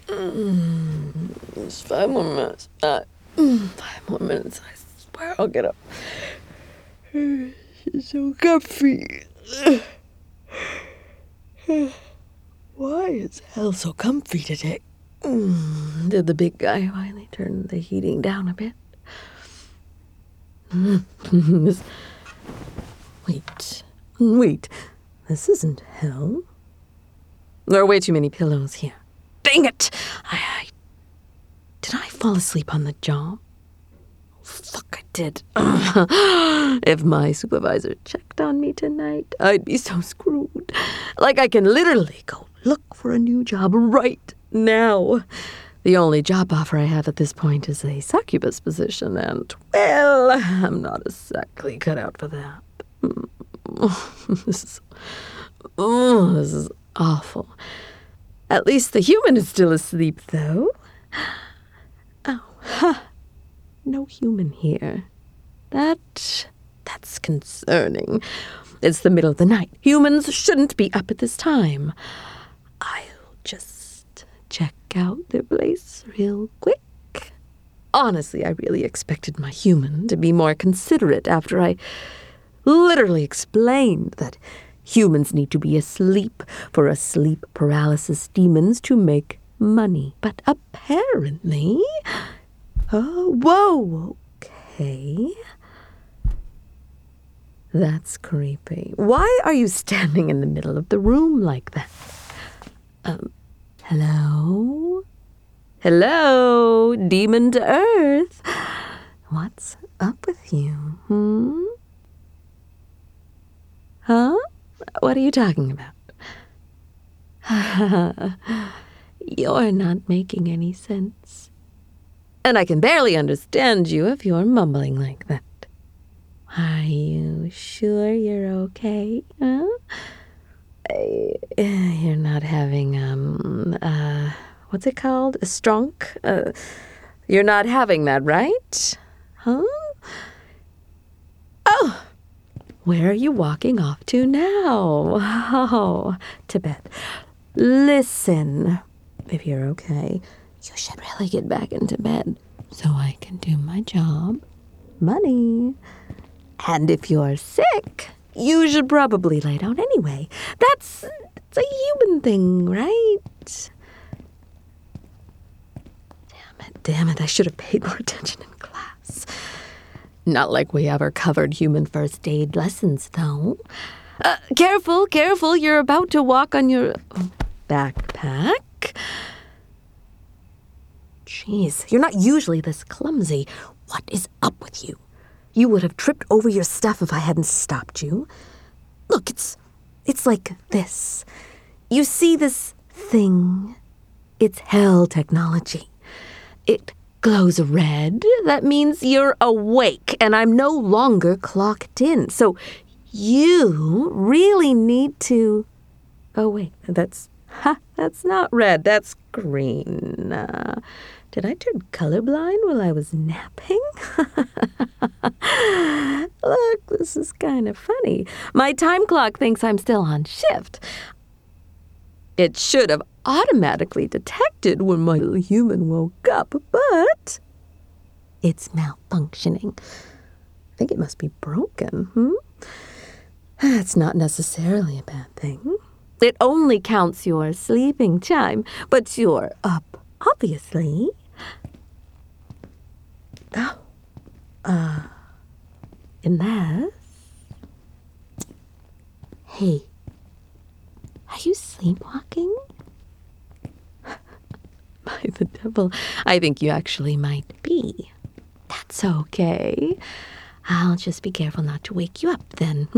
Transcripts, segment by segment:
Just 5 more minutes. 5 more minutes. I swear I'll get up. It's so comfy. Why is hell so comfy today? Did the big guy finally turn the heating down a bit? Wait. This isn't hell. There are way too many pillows here. Dang it! Did I fall asleep on the job? Fuck, I did. If my supervisor checked on me tonight, I'd be so screwed. Like I can literally go look for a new job right now. The only job offer I have at this point is a succubus position, and, well, I'm not exactly cut out for that. This is awful. At least the human is still asleep, though. No human here. That's concerning. It's the middle of the night. Humans shouldn't be up at this time. I'll just check out their place real quick. Honestly, I really expected my human to be more considerate after I literally explained that humans need to be asleep for sleep paralysis demons to make money. But apparently... Oh, whoa, okay. That's creepy. Why are you standing in the middle of the room like that? Hello? Hello, demon to earth. What's up with you, Huh? What are you talking about? You're not making any sense. And I can barely understand you if you're mumbling like that. Are you sure you're okay? Huh? You're not having, what's it called? A strunk? You're not having that, right? Huh? Oh! Where are you walking off to now? Oh, to bed. Listen, if you're okay, you should really get back into bed so I can do my job. Money. And if you're sick, you should probably lay down anyway. It's a human thing, right? Damn it, I should have paid more attention in class. Not like we ever covered human first aid lessons, though. Careful, you're about to walk on your backpack. Jeez, you're not usually this clumsy. What is up with you? You would have tripped over your stuff if I hadn't stopped you. Look, it's like this. You see this thing? It's hell technology. It glows red. That means you're awake, and I'm no longer clocked in. So you really need to... Oh, wait, that's not red. That's green. Did I turn colorblind while I was napping? Look, this is kind of funny. My time clock thinks I'm still on shift. It should have automatically detected when my little human woke up, but it's malfunctioning. I think it must be broken, That's not necessarily a bad thing. It only counts your sleeping time, but you're up, obviously. Unless... Hey, are you sleepwalking? By the devil, I think you actually might be. That's okay. I'll just be careful not to wake you up then,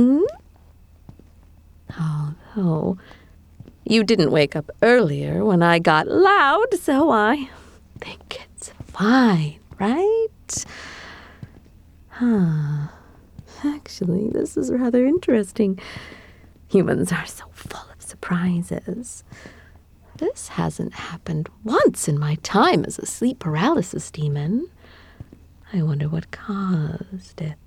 Although, you didn't wake up earlier when I got loud, so I think it's fine, right? Actually, this is rather interesting. Humans are so full of surprises. This hasn't happened once in my time as a sleep paralysis demon. I wonder what caused it.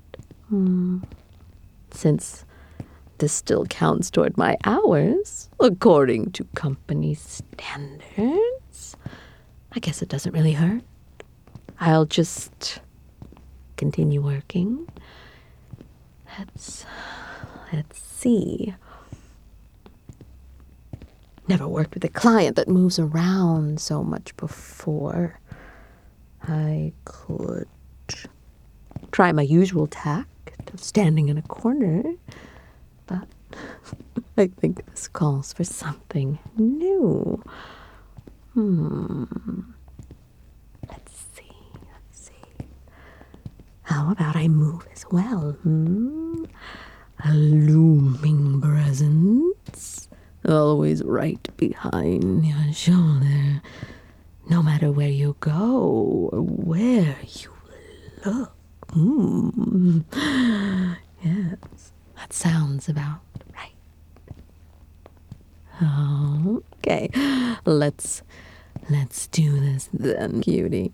Since this still counts toward my hours, according to company standards. I guess it doesn't really hurt. I'll just continue working. Let's see. Never worked with a client that moves around so much before. I could try my usual tact of standing in a corner, but I think this calls for something new. Let's see. How about I move as well, A looming presence, always right behind your shoulder, no matter where you go or where you look. Yes, that sounds about right. Okay, let's do this then, cutie.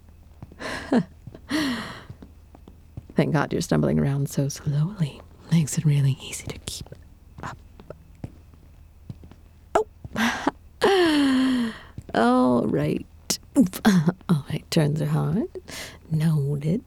Thank God you're stumbling around so slowly. Makes it really easy to keep up. Oh, all right. All right, turns are hard. Noted.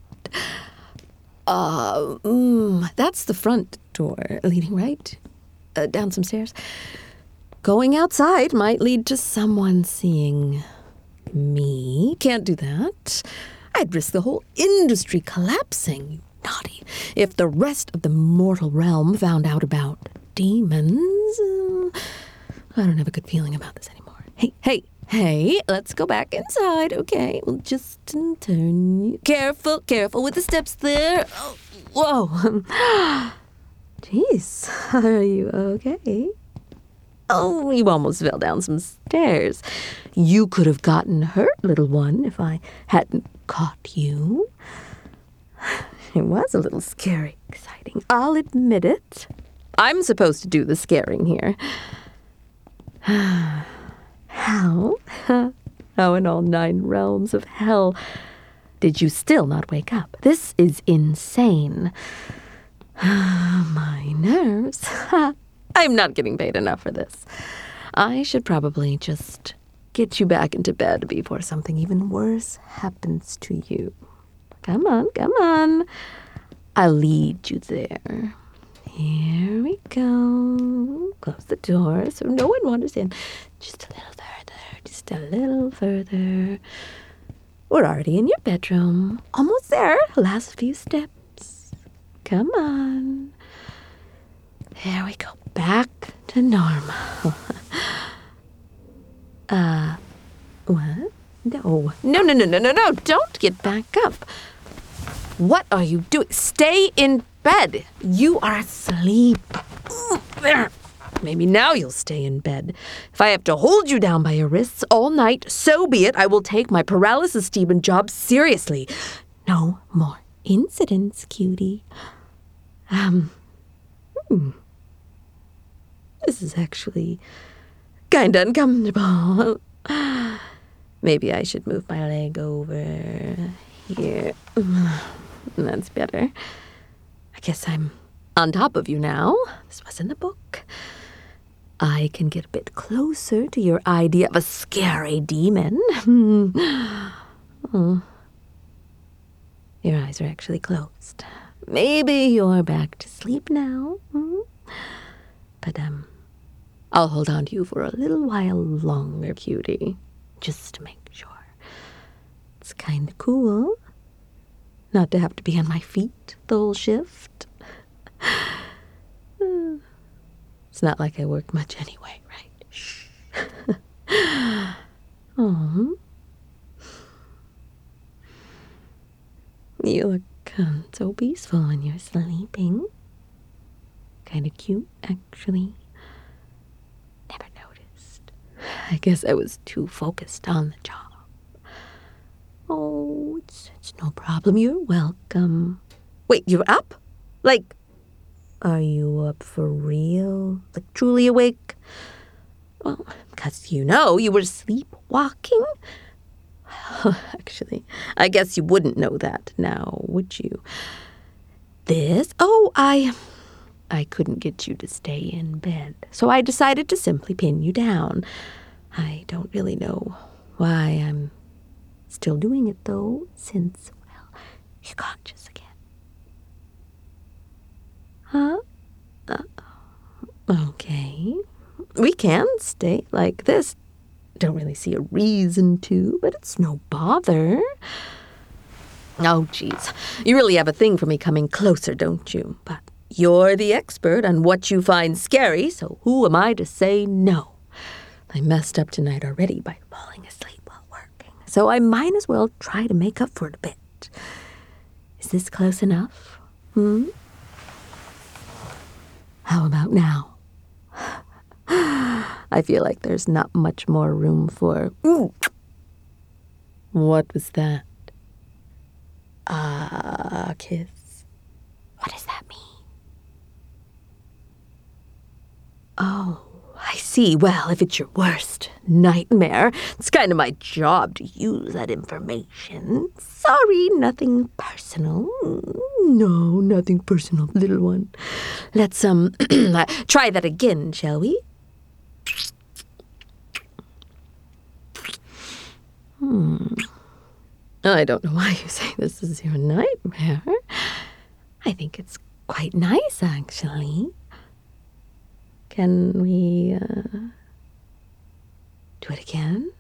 That's the front door, leading right down some stairs. Going outside might lead to someone seeing me. Can't do that. I'd risk the whole industry collapsing, you naughty. If the rest of the mortal realm found out about demons, I don't have a good feeling about this anymore. Hey, let's go back inside, okay? We'll just turn you. Careful with the steps there. Oh, whoa. Jeez, are you okay? Oh, you almost fell down some stairs. You could have gotten hurt, little one, if I hadn't caught you. It was a little scary, exciting. I'll admit it. I'm supposed to do the scaring here. How? How in all 9 realms of hell did you still not wake up? This is insane. My nerves. I'm not getting paid enough for this. I should probably just get you back into bed before something even worse happens to you. Come on. I'll lead you there. Here we go. Close the door so no one wanders in. Just a little further. We're already in your bedroom. Almost there. Last few steps. Come on. There we go. Back to normal. What? No. Don't get back up. What are you doing? Stay in bed. You are asleep. There. Maybe now you'll stay in bed. If I have to hold you down by your wrists all night, so be it. I will take my paralysis demon job seriously. No more incidents, cutie. This is actually kind of uncomfortable. Maybe I should move my leg over here. That's better. I guess I'm on top of you now. This was in the book. I can get a bit closer to your idea of a scary demon. Oh. Your eyes are actually closed. Maybe you're back to sleep now. But, I'll hold on to you for a little while longer, cutie. Just to make sure. It's kind of cool not to have to be on my feet the whole shift. It's not like I work much anyway, right? Shh. Oh. You look so peaceful when you're sleeping. Kind of cute, actually. Never noticed. I guess I was too focused on the job. Oh, it's no problem. You're welcome. Wait, you're up? Like, are you up for real? Like, truly awake? Well, because you were sleepwalking. Actually, I guess you wouldn't know that now, would you? I couldn't get you to stay in bed, so I decided to simply pin you down. I don't really know why I'm Still doing it, though, since, well, you're conscious again. Huh? Okay. We can stay like this. Don't really see a reason to, but it's no bother. Oh, geez. You really have a thing for me coming closer, don't you? But you're the expert on what you find scary, so who am I to say no? I messed up tonight already by falling asleep while working, so I might as well try to make up for it a bit. Is this close enough? How about now? I feel like there's not much more room for... Ooh. What was that? A kiss. What does that mean? Oh, I see. Well, if it's your worst nightmare, it's kind of my job to use that information. Sorry, nothing personal. No, nothing personal, little one. Let's, try that again, shall we? I don't know why you say this is your nightmare. I think it's quite nice, actually. Can we, do it again?